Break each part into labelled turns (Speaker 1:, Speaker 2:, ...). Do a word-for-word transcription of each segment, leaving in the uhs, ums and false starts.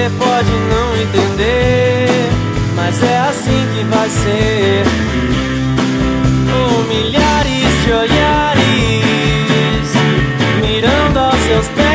Speaker 1: Você pode não entender, mas é assim que vai ser. Oh, milhares de olhares mirando aos seus pés.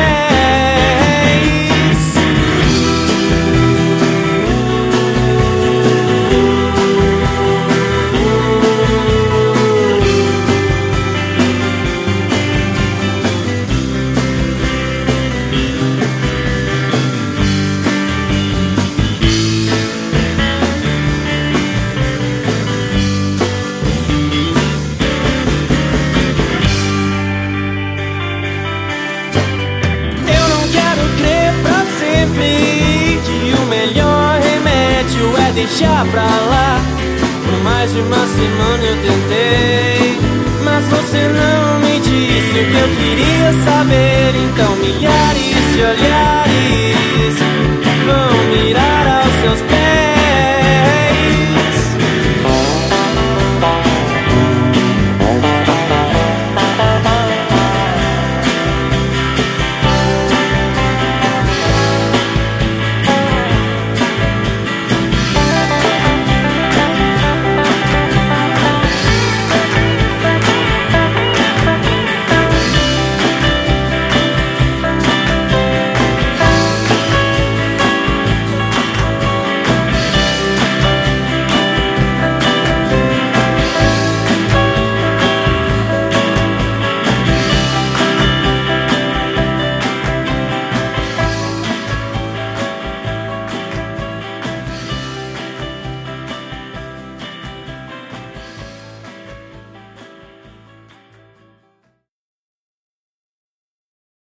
Speaker 1: Que o melhor remédio é deixar pra lá. Por mais de uma semana eu tentei, mas você não me disse o que eu queria saber. Então milhares de olhares